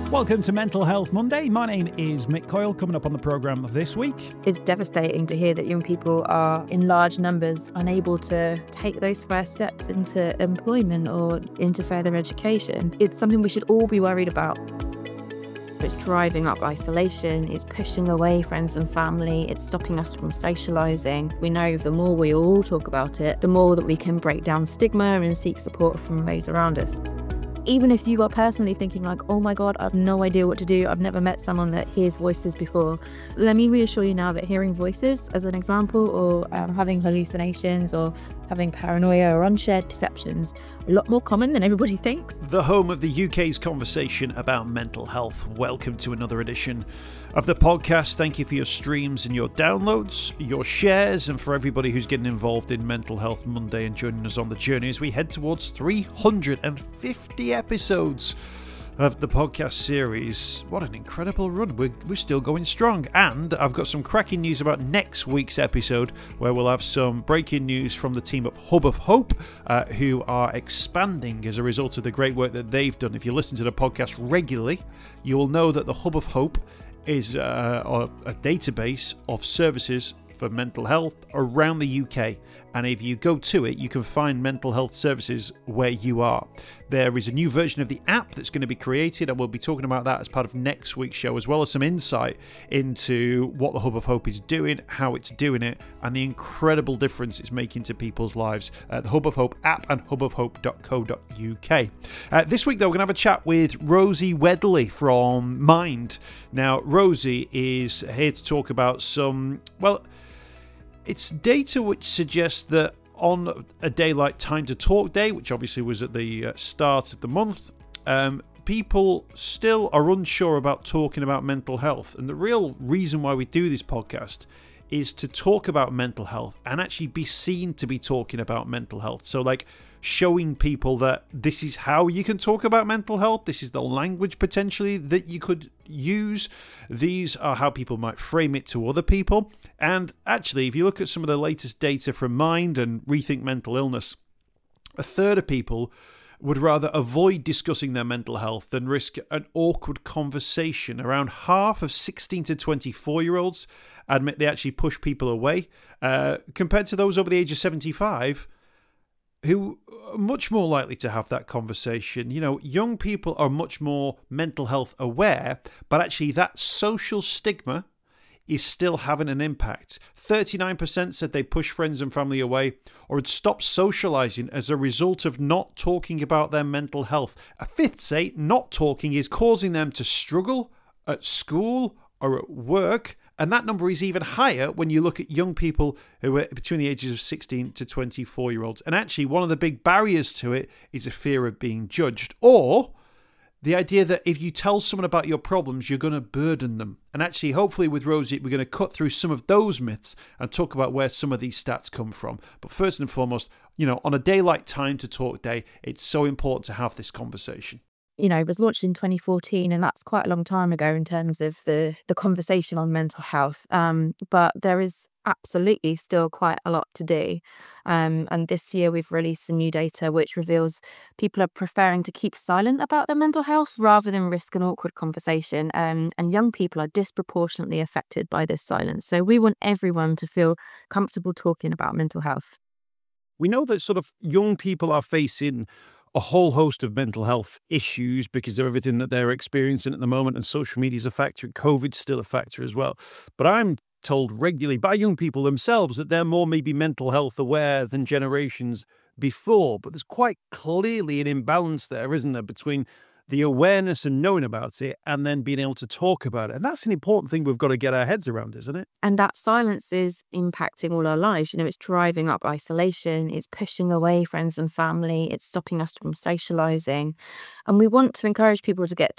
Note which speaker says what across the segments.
Speaker 1: Welcome to Mental Health Monday. My name is Mick Coyle. Coming up on the programme this week.
Speaker 2: It's devastating to hear that young people are in large numbers unable to take those first steps into employment or into further education. It's something we should all be worried about. It's driving up isolation, it's pushing away friends and family, it's stopping us from socialising. We know the more we all talk about it, the more that we can break down stigma and seek support from those around us. Even if you are personally thinking like, oh my God, I've no idea what to do, I've never met someone that hears voices before, let me reassure you now that hearing voices, as an example, or having hallucinations or having paranoia or unshared perceptions, a lot more common than everybody thinks.
Speaker 1: The home of the UK's conversation about mental health. Welcome to another edition of the podcast. Thank you for your streams and your downloads, your shares, and for everybody who's getting involved in Mental Health Monday and joining us on the journey as we head towards 350 episodes of the podcast series. What an incredible run. We're still going strong. And I've got some cracking news about next week's episode, where we'll have some breaking news from the team at Hub of Hope, who are expanding as a result of the great work that they've done. If you listen to the podcast regularly, you will know that the Hub of Hope is a database of services for mental health around the UK, and if you go to it, you can find mental health services where you are. There is a new version of the app that's going to be created, and we'll be talking about that as part of next week's show, as well as some insight into what the Hub of Hope is doing, how it's doing it, and the incredible difference it's making to people's lives. The Hub of Hope app and hubofhope.co.uk. This week, though, we're going to have a chat with Rosie Wedley from Mind. Now, Rosie is here to talk about some, it's data which suggests that on a day like Time to Talk Day, which obviously was at the start of the month, people still are unsure about talking about mental health. And the real reason why we do this podcast is to talk about mental health and actually be seen to be talking about mental health. So showing people that this is how you can talk about mental health. This is the language potentially that you could use. These are how people might frame it to other people. And actually, if you look at some of the latest data from Mind and Rethink Mental Illness, a third of people would rather avoid discussing their mental health than risk an awkward conversation. Around half of 16 to 24-year-olds admit they actually push people away, compared to those over the age of 75, who are much more likely to have that conversation. You know, young people are much more mental health aware, but actually that social stigma is still having an impact. 39% said they push friends and family away or had stopped socialising as a result of not talking about their mental health. A fifth say not talking is causing them to struggle at school or at work. And that number is even higher when you look at young people who are between the ages of 16 to 24-year-olds. And actually, one of the big barriers to it is a fear of being judged, or the idea that if you tell someone about your problems, you're going to burden them. And actually, hopefully with Rosie, we're going to cut through some of those myths and talk about where some of these stats come from. But first and foremost, on a day like Time to Talk Day, it's so important to have this conversation.
Speaker 2: It was launched in 2014, and that's quite a long time ago in terms of the conversation on mental health. But there is absolutely still quite a lot to do. And this year we've released some new data which reveals people are preferring to keep silent about their mental health rather than risk an awkward conversation. And young people are disproportionately affected by this silence. So we want everyone to feel comfortable talking about mental health.
Speaker 1: We know that sort of young people are facing a whole host of mental health issues because of everything that they're experiencing at the moment, and social media is a factor, COVID's still a factor as well. But I'm told regularly by young people themselves that they're more maybe mental health aware than generations before. But there's quite clearly an imbalance there, isn't there, between the awareness and knowing about it and then being able to talk about it. And that's an important thing we've got to get our heads around, isn't it?
Speaker 2: And that silence is impacting all our lives. It's driving up isolation, it's pushing away friends and family, it's stopping us from socialising. And we want to encourage people to get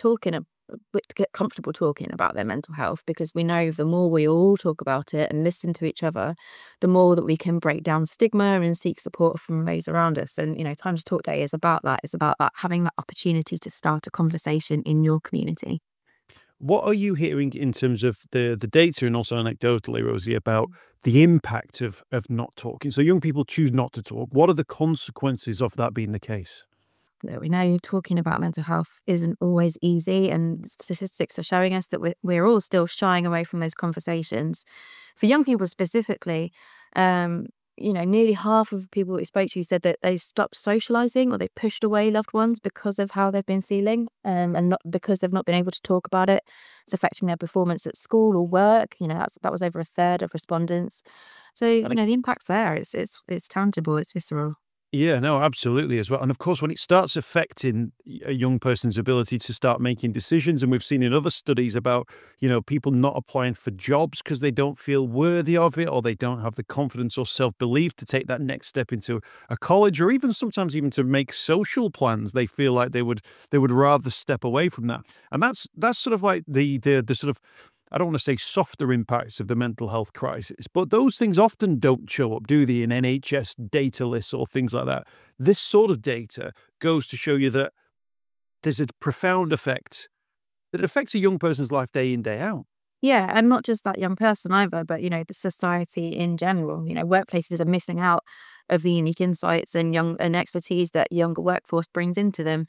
Speaker 2: comfortable talking about their mental health, because we know the more we all talk about it and listen to each other, the more that we can break down stigma and seek support from those around us. And Time to Talk Day is about that. It's about that, having that opportunity to start a conversation in your community.
Speaker 1: What are you hearing in terms of the data, and also anecdotally, Rosie, about the impact of not talking? So young people choose not to talk. What are the consequences of that being the case?
Speaker 2: that we know talking about mental health isn't always easy, and statistics are showing us that we're all still shying away from those conversations. For young people specifically, um, nearly half of people we spoke to said that they stopped socializing or they pushed away loved ones because of how they've been feeling, and not because they've not been able to talk about it. It's affecting their performance at school or work. That was over a third of respondents. So the impact's there. It's tangible. It's visceral.
Speaker 1: Yeah, no, absolutely as well. And of course, when it starts affecting a young person's ability to start making decisions, and we've seen in other studies about, people not applying for jobs because they don't feel worthy of it, or they don't have the confidence or self-belief to take that next step into a college, or even sometimes even to make social plans. They feel like they would rather step away from that. And that's sort of like the sort of, I don't want to say softer impacts of the mental health crisis, but those things often don't show up, do they, in NHS data lists or things like that. This sort of data goes to show you that there's a profound effect that affects a young person's life day in, day out.
Speaker 2: Yeah, and not just that young person either, but the society in general. Workplaces are missing out of the unique insights and expertise that younger workforce brings into them.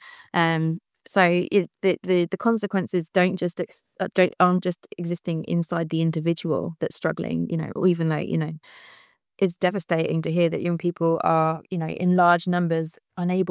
Speaker 2: The consequences aren't just existing inside the individual that's struggling. Or even though it's devastating to hear that young people are in large numbers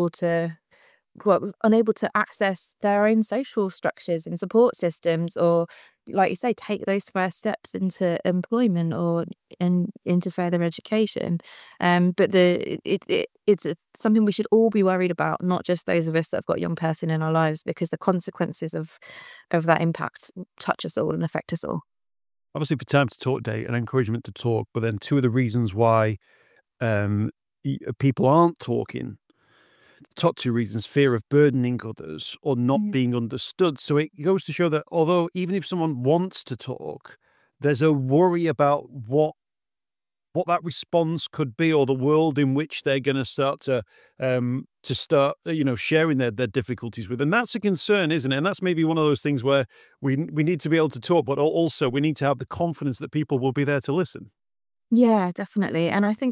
Speaker 2: unable to access their own social structures and support systems, or like you say, take those first steps into employment or into further education. But it's something we should all be worried about, not just those of us that have got a young person in our lives, because the consequences of that impact touch us all and affect us all.
Speaker 1: Obviously, for Time to Talk Day, an encouragement to talk, but then two of the reasons why people aren't talking. Top two reasons: fear of burdening others or not being understood. So it goes to show that although even if someone wants to talk, there's a worry about what that response could be, or the world in which they're going to start sharing their difficulties with. And that's a concern, isn't it? And that's maybe one of those things where we need to be able to talk, but also we need to have the confidence that people will be there to listen.
Speaker 2: Yeah, definitely. And I think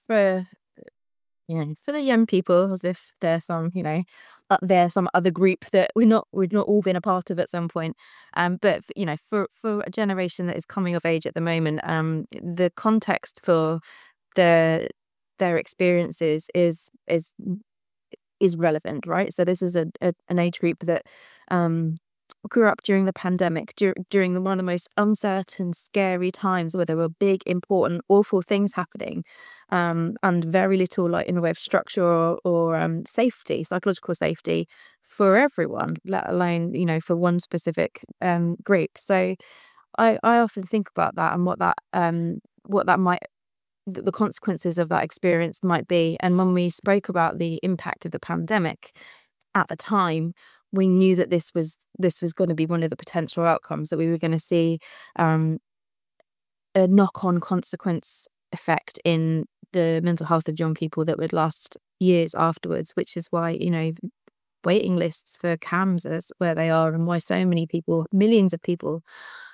Speaker 2: for the young people, as if there's some other group that we've not all been a part of at some point. But for a generation that is coming of age at the moment, the context for their experiences is relevant, right? So this is an age group that grew up during the pandemic, during one of the most uncertain, scary times where there were big, important, awful things happening, and very little, like, in the way of structure or safety, psychological safety for everyone, let alone for one specific group. So I often think about that and what that might the consequences of that experience might be. And when we spoke about the impact of the pandemic at the time, we knew that this was going to be one of the potential outcomes, that we were going to see a knock-on consequence effect in the mental health of young people that would last years afterwards, which is why waiting lists for CAMHS are where they are, and why so many people, millions of people,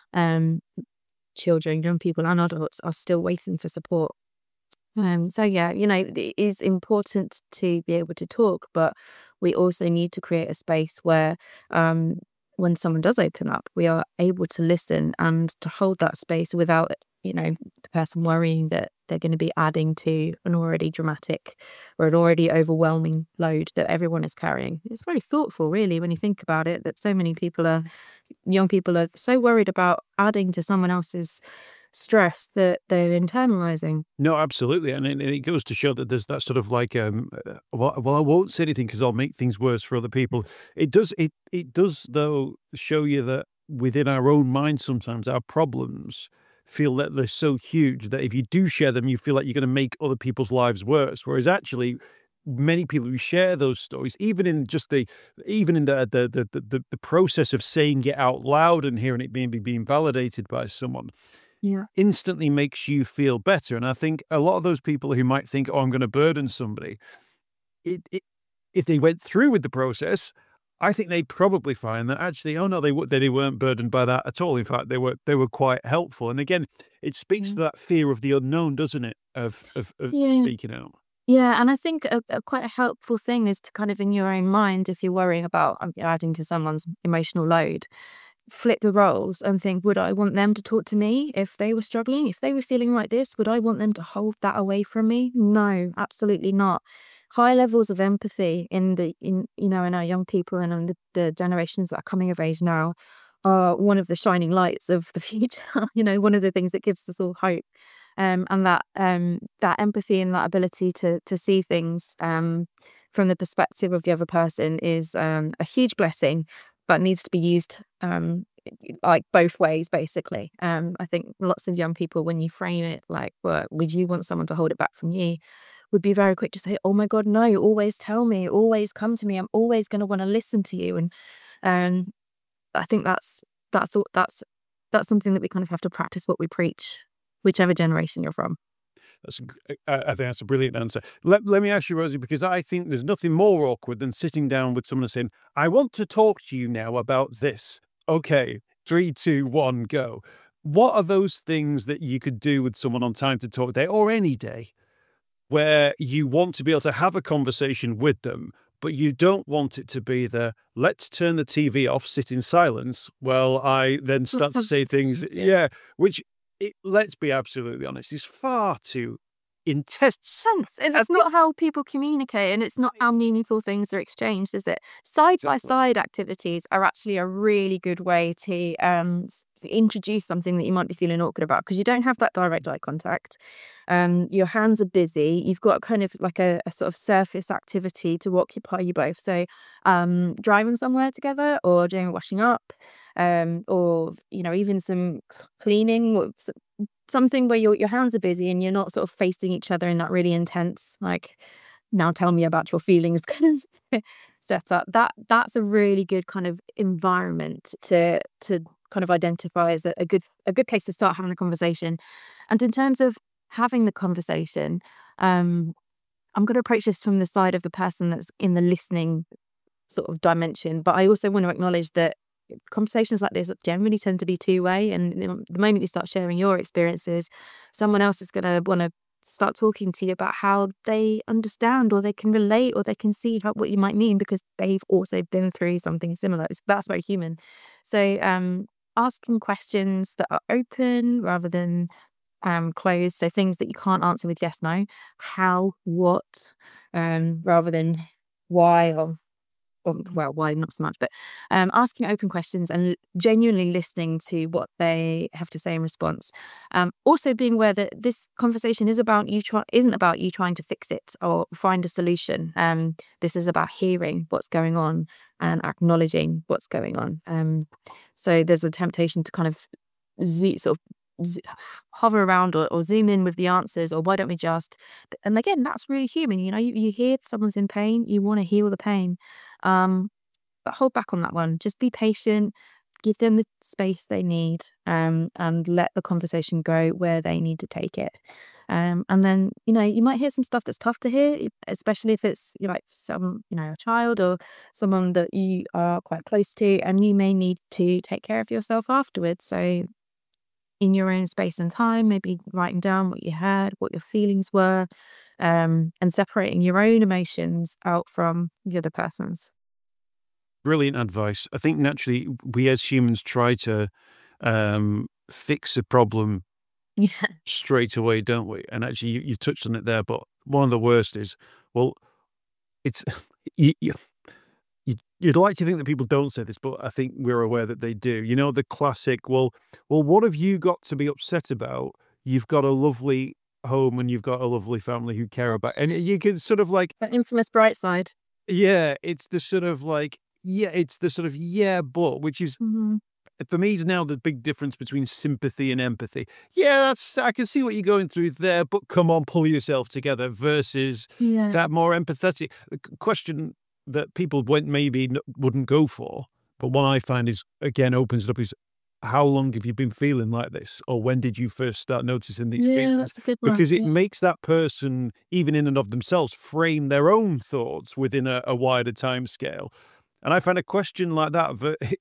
Speaker 2: children, young people and adults, are still waiting for support. So yeah, it is important to be able to talk, but we also need to create a space where, when someone does open up, we are able to listen and to hold that space without, the person worrying that they're going to be adding to an already dramatic or an already overwhelming load that everyone is carrying. It's very thoughtful, really, when you think about it, that so many young people are so worried about adding to someone else's stress that they're internalizing.
Speaker 1: No, absolutely. And it goes to show that there's that sort of like, well, I won't say anything because I'll make things worse for other people. It does though show you that within our own minds, sometimes our problems feel that they're so huge that if you do share them, you feel like you're going to make other people's lives worse. Whereas actually, many people who share those stories, even in the process of saying it out loud and hearing it being validated by someone,
Speaker 2: Yeah.
Speaker 1: instantly makes you feel better. And I think a lot of those people who might think, "Oh, I'm going to burden somebody," if they went through with the process, I think they'd probably find that actually, oh no, they weren't burdened by that at all. In fact, they were quite helpful. And again, it speaks to that fear of the unknown, doesn't it? Of
Speaker 2: Yeah.
Speaker 1: speaking out.
Speaker 2: Yeah, and I think a quite a helpful thing is to kind of in your own mind, if you're worrying about adding to someone's emotional load, flip the roles and think, would I want them to talk to me if they were struggling? If they were feeling like this, would I want them to hold that away from me? No, absolutely not. High levels of empathy in our young people and in the generations that are coming of age now are one of the shining lights of the future. One of the things that gives us all hope. And that empathy and that ability to see things from the perspective of the other person is a huge blessing, but needs to be used like both ways, basically. I think lots of young people, when you frame it like, well, would you want someone to hold it back from you, would be very quick to say, oh my God, no, always tell me, always come to me. I'm always going to want to listen to you. And um, I think that's something that we kind of have to practice what we preach, whichever generation you're from.
Speaker 1: I think that's a brilliant answer. Let me ask you, Rosie, because I think there's nothing more awkward than sitting down with someone and saying, I want to talk to you now about this. Okay, 3, 2, 1, go. What are those things that you could do with someone on Time to Talk Day or any day where you want to be able to have a conversation with them, but you don't want it to be let's turn the TV off, sit in silence while I then start to say things, which, let's be absolutely honest, is far too intense.
Speaker 2: Sense. And it's not how people communicate, and it's not how meaningful things are exchanged, is it? Side by side activities are actually a really good way to introduce something that you might be feeling awkward about, because you don't have that direct eye contact. Your hands are busy. You've got kind of like a sort of surface activity to occupy you both. So driving somewhere together, or doing washing up, or even some cleaning, or something where your hands are busy and you're not sort of facing each other in that really intense, like, now tell me about your feelings kind of setup. That's a really good kind of environment to kind of identify as a good place to start having the conversation. And in terms of having the conversation, I'm going to approach this from the side of the person that's in the listening sort of dimension, but I also want to acknowledge that conversations like this generally tend to be two-way, and the moment you start sharing your experiences, someone else is going to want to start talking to you about how they understand, or they can relate, or they can see what you might mean, because they've also been through something similar. That's very human. So asking questions that are open rather than closed, so things that you can't answer with yes, no, how, what, rather than why, or well, why not so much, but asking open questions and genuinely listening to what they have to say in response. Also being aware that this conversation isn't about you trying to fix it or find a solution. This is about hearing what's going on and acknowledging what's going on. So there's a temptation to kind of hover around or zoom in with the answers, or why don't we just, and again, that's really human. You hear someone's in pain, you want to heal the pain, but hold back on that one. Just be patient, give them the space they need, and let the conversation go where they need to take it. And then you might hear some stuff that's tough to hear, especially if it's like a child or someone that you are quite close to, and you may need to take care of yourself afterwards. So in your own space and time, maybe writing down what you heard, what your feelings were, and separating your own emotions out from the other person's.
Speaker 1: Brilliant advice. I think naturally we as humans try to fix a problem
Speaker 2: Yeah.
Speaker 1: straight away, don't we? And actually, you touched on it there, but one of the worst is, well, it's you'd like to think that people don't say this, but I think we're aware that they do. The classic, well, what have you got to be upset about? You've got a lovely home and you've got a lovely family who care about, and you can sort of like,
Speaker 2: That infamous bright side.
Speaker 1: it's the sort of like, it's the sort of, but, which is,
Speaker 2: Mhm.
Speaker 1: for me, is now the big difference between sympathy and empathy. Yeah, I can see what you're going through there, but come on, pull yourself together, versus
Speaker 2: Yeah.
Speaker 1: that more empathetic question that people wouldn't go for. But what I find is, again, opens it up, is how long have you been feeling like this? Or when did you first start noticing these
Speaker 2: Yeah,
Speaker 1: feelings?
Speaker 2: that's a good one.
Speaker 1: Because it
Speaker 2: Yeah.
Speaker 1: makes that person, even in and of themselves, frame their own thoughts within a wider time scale. And I find a question like that,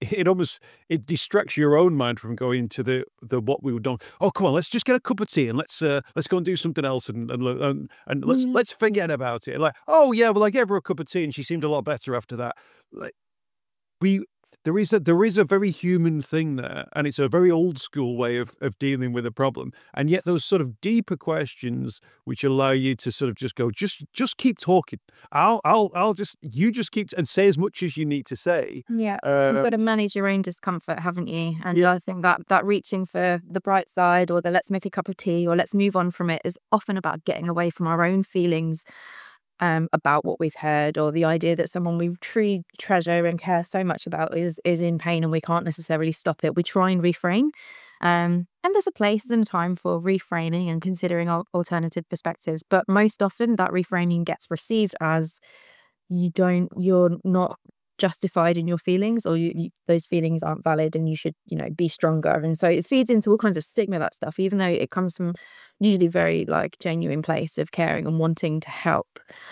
Speaker 1: it distracts your own mind from going to the what we would do. Oh, come on, let's just get a cup of tea and let's go and do something else and
Speaker 2: Yeah.
Speaker 1: let's forget about it. Like, oh yeah, well I gave her a cup of tea and she seemed a lot better after that. Like, we there is a very human thing there, and it's a very old school way of dealing with a problem. And yet those sort of deeper questions which allow you to sort of just go, just keep talking. I'll just you just keep and say as much as you need to say.
Speaker 2: Yeah. You've
Speaker 1: Uh,
Speaker 2: got to manage your own discomfort, haven't you? And
Speaker 1: yeah,
Speaker 2: I think that reaching for the bright side or the let's make a cup of tea or let's move on from it is often about getting away from our own feelings about what we've heard, or the idea that someone we truly treasure and care so much about is in pain and we can't necessarily stop it. We try and reframe. And there's a place and time for reframing and considering alternative perspectives. But most often that reframing gets received as you're not justified in your feelings, or those feelings aren't valid and you should, be stronger. And so it feeds into all kinds of stigma, that stuff, even though it comes from usually very like genuine place of caring and wanting to help.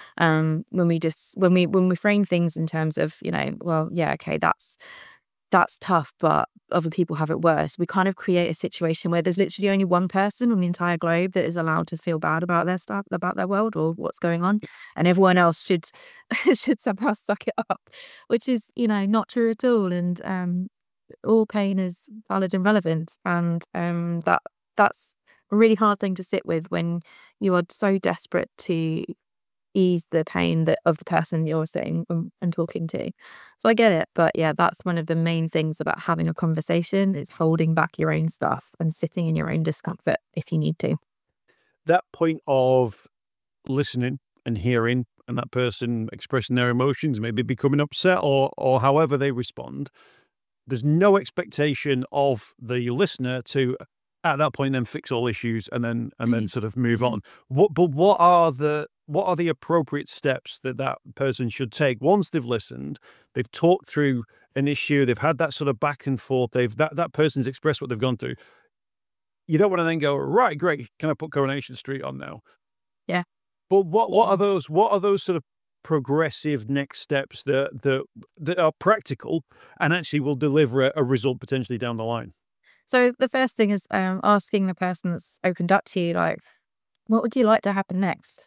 Speaker 2: When we frame things in terms of, well, yeah, okay, that's tough, but other people have it worse. We kind of create a situation where there's literally only one person on the entire globe that is allowed to feel bad about their stuff, about their world or what's going on, and everyone else should should somehow suck it up, which is, not true at all. And all pain is valid and relevant, and that's a really hard thing to sit with when you are so desperate to ease the pain of the person you're sitting and talking to. So I get it, but yeah, that's one of the main things about having a conversation is holding back your own stuff and sitting in your own discomfort if you need to.
Speaker 1: that point of listening and hearing, and that person expressing their emotions, maybe becoming upset or however they respond. There's no expectation of the listener to, at that point, then fix all issues and then sort of move on. What are the appropriate steps that person should take once they've listened, they've talked through an issue, they've had that sort of back and forth, that person's expressed what they've gone through. You don't want to then go, right, great, can I put Coronation Street on now?
Speaker 2: Yeah.
Speaker 1: But what are those sort of progressive next steps that are practical and actually will deliver a result potentially down the line?
Speaker 2: So the first thing is asking the person that's opened up to you, like, what would you like to happen next?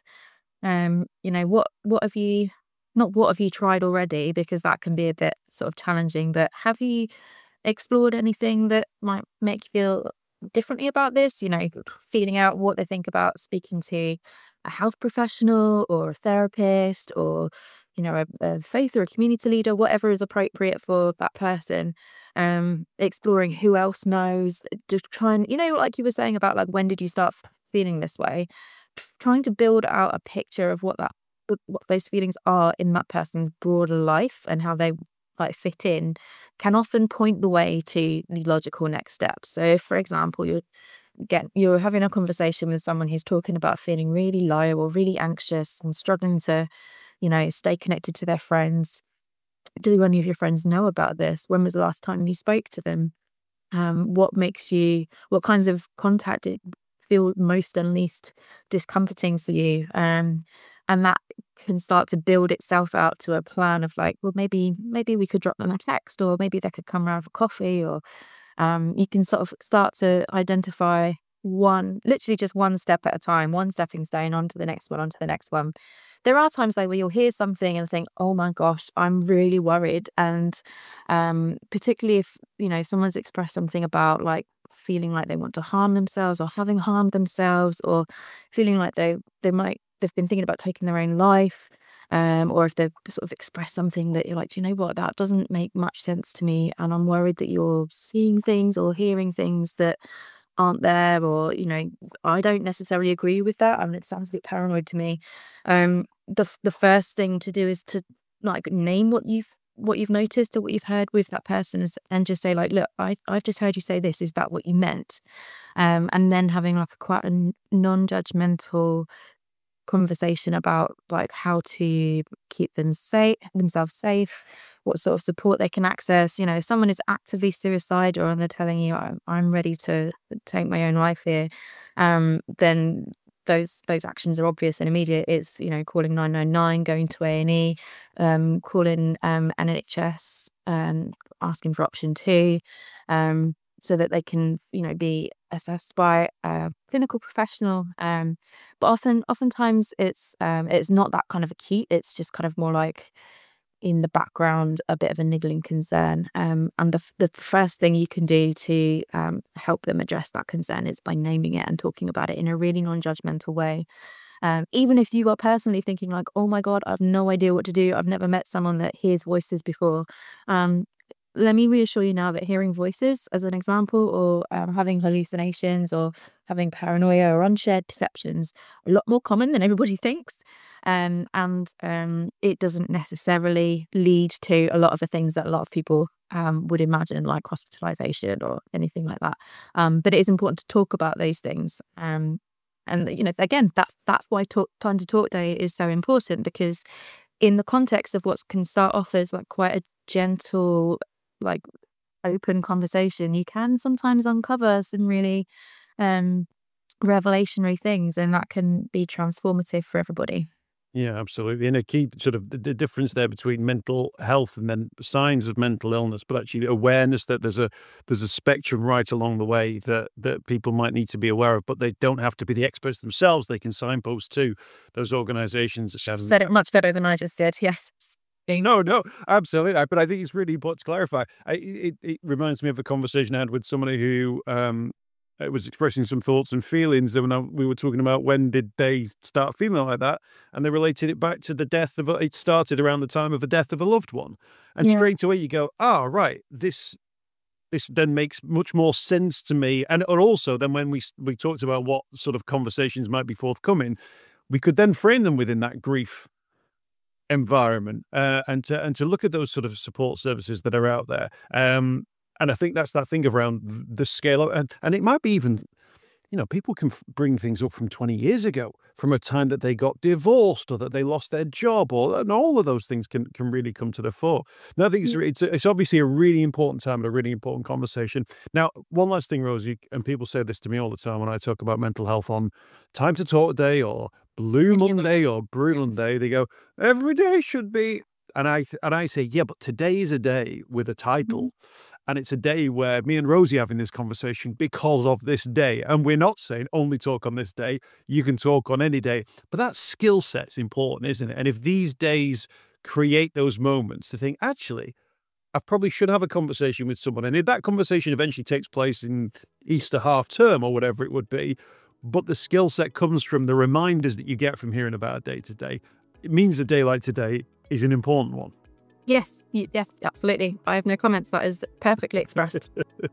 Speaker 2: What have you not what have you tried already? Because that can be a bit sort of challenging, but have you explored anything that might make you feel differently about this? Feeling out what they think about speaking to a health professional or a therapist or, a faith or a community leader, whatever is appropriate for that person. Exploring who else knows, just try and, like you were saying about like, when did you start feeling this way? Trying to build out a picture of what those feelings are in that person's broader life and how they like fit in can often point the way to the logical next steps. So if, for example, you're having a conversation with someone who's talking about feeling really low or really anxious and struggling to, stay connected to their friends. Do any of your friends know about this? When was the last time you spoke to them? What kinds of contact feel most and least discomforting for you? And that can start to build itself out to a plan of like, well, maybe we could drop them a text, or maybe they could come around for coffee, or you can sort of start to identify literally just one step at a time, one stepping stone onto the next one, onto the next one. There are times though where you'll hear something and think, oh my gosh, I'm really worried. And particularly if, someone's expressed something about like feeling like they want to harm themselves or having harmed themselves, or feeling like they've been thinking about taking their own life. Or if they've sort of expressed something that you're like, do you know what, that doesn't make much sense to me, and I'm worried that you're seeing things or hearing things that aren't there, or I don't necessarily agree with that. I mean, it sounds a bit paranoid to me. The first thing to do is to like name what you've noticed or what you've heard with that person, and just say like, look, I've just heard you say this. Is that what you meant? And then having like quite a non-judgmental conversation about like how to keep themselves safe, what sort of support they can access. If someone is actively suicidal and they're telling you, I'm ready to take my own life here, then those actions are obvious and immediate, it's, calling 999, going to A&E, calling NHS, asking for option 2, so that they can, be assessed by a clinical professional. But oftentimes it's not that kind of acute. It's just kind of more like in the background, a bit of a niggling concern. And the first thing you can do to help them address that concern is by naming it and talking about it in a really non-judgmental way. Even if you are personally thinking like, oh my God, I've no idea what to do. I've never met someone that hears voices before. Let me reassure you now that hearing voices, as an example, or having hallucinations or having paranoia or unshared perceptions, are a lot more common than everybody thinks. And it doesn't necessarily lead to a lot of the things that a lot of people would imagine, like hospitalization or anything like that. But it is important to talk about those things. And again, that's why Time to Talk Day is so important, because in the context of what can start off as like quite a gentle, like open conversation, you can sometimes uncover some really revelationary things, and that can be transformative for everybody.
Speaker 1: Yeah, absolutely. And a key sort of the difference there between mental health and then signs of mental illness, but actually awareness that there's a spectrum right along the way that people might need to be aware of, but they don't have to be the experts themselves. They can signpost to those organizations.
Speaker 2: Said it much better than I just did. Yes.
Speaker 1: No, absolutely. But I think it's really important to clarify. It reminds me of a conversation I had with somebody who was expressing some thoughts and feelings. And we were talking about when did they start feeling like that, and they related it back to the death of it started around the time of the death of a loved one. And straight away you go, right, this then makes much more sense to me. And also then when we talked about what sort of conversations might be forthcoming, we could then frame them within that grief environment, and to look at those sort of support services that are out there. And I think that's that thing around the scale of, and it might be even, people can bring things up from 20 years ago, from a time that they got divorced or that they lost their job, and all of those things can really come to the fore. Now, I think it's obviously a really important time and a really important conversation. Now, one last thing, Rosie, and people say this to me all the time when I talk about mental health on Time to Talk Day or Blue Monday or Brutal Day, they go, every day should be, and I say, yeah, but today is a day with a title. And it's a day where me and Rosie are having this conversation because of this day. And we're not saying only talk on this day. You can talk on any day. But that skill set's important, isn't it? And if these days create those moments to think, actually, I probably should have a conversation with someone. And if that conversation eventually takes place in Easter half term or whatever it would be, but the skill set comes from the reminders that you get from hearing about a day to day, it means a day like today is an important one.
Speaker 2: Yes, yeah, absolutely. I have no comments. That is perfectly expressed.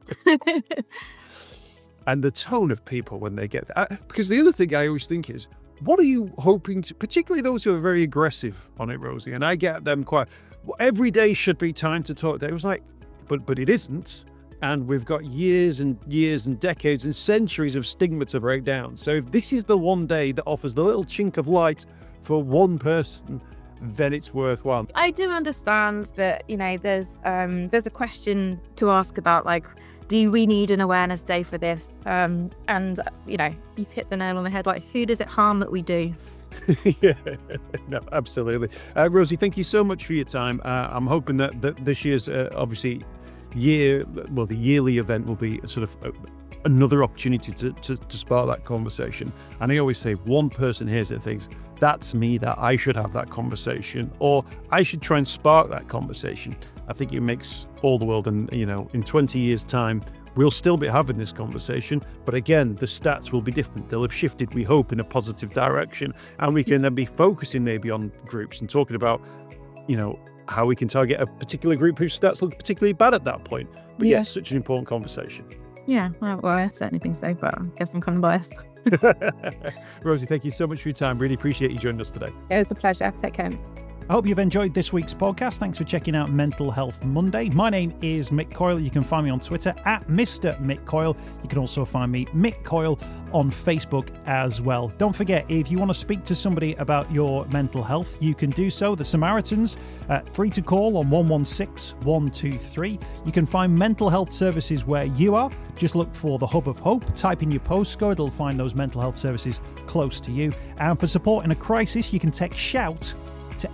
Speaker 1: And the tone of people when they get that. Because the other thing I always think is, what are you hoping to, particularly those who are very aggressive on it, Rosie, and I get them quite, every day should be Time to Talk Day. It was like, but it isn't. And we've got years and years and decades and centuries of stigma to break down. So if this is the one day that offers the little chink of light for one person, then it's worthwhile.
Speaker 2: I do understand that, there's a question to ask about, like, do we need an awareness day for this? And, you've hit the nail on the head. Like, who does it harm that we do?
Speaker 1: Yeah, no, absolutely. Rosie, thank you so much for your time. I'm hoping that this year's, obviously, the yearly event will be sort of another opportunity to spark that conversation. And I always say, one person hears it thinks, that's me, that I should have that conversation, or I should try and spark that conversation. I think it makes all the world. And, in 20 years' time, we'll still be having this conversation. But again, the stats will be different. They'll have shifted, we hope, in a positive direction. And we can then be focusing maybe on groups and talking about, how we can target a particular group whose stats look particularly bad at that point. But yes, such an important conversation.
Speaker 2: Yeah, well, I certainly think so, but I guess I'm kind of biased.
Speaker 1: Rosie, thank you so much for your time. Really appreciate you joining us today.
Speaker 2: It was a pleasure. Take care.
Speaker 3: I hope you've enjoyed this week's podcast. Thanks for checking out Mental Health Monday. My name is Mick Coyle. You can find me on Twitter at Mr. Mick Coyle. You can also find me, Mick Coyle, on Facebook as well. Don't forget, if you want to speak to somebody about your mental health, you can do so. The Samaritans, free to call on 116 123. You can find mental health services where you are. Just look for the Hub of Hope. Type in your postcode. It'll find those mental health services close to you. And for support in a crisis, you can text SHOUT to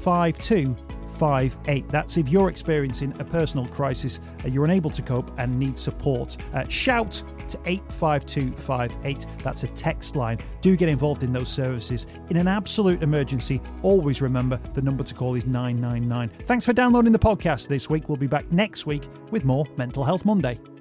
Speaker 3: 85258. That's if you're experiencing a personal crisis, you're unable to cope and need support. Shout to 85258. That's a text line. Do get involved in those services. In an absolute emergency, always remember the number to call is 999. Thanks for downloading the podcast this week. We'll be back next week with more Mental Health Monday.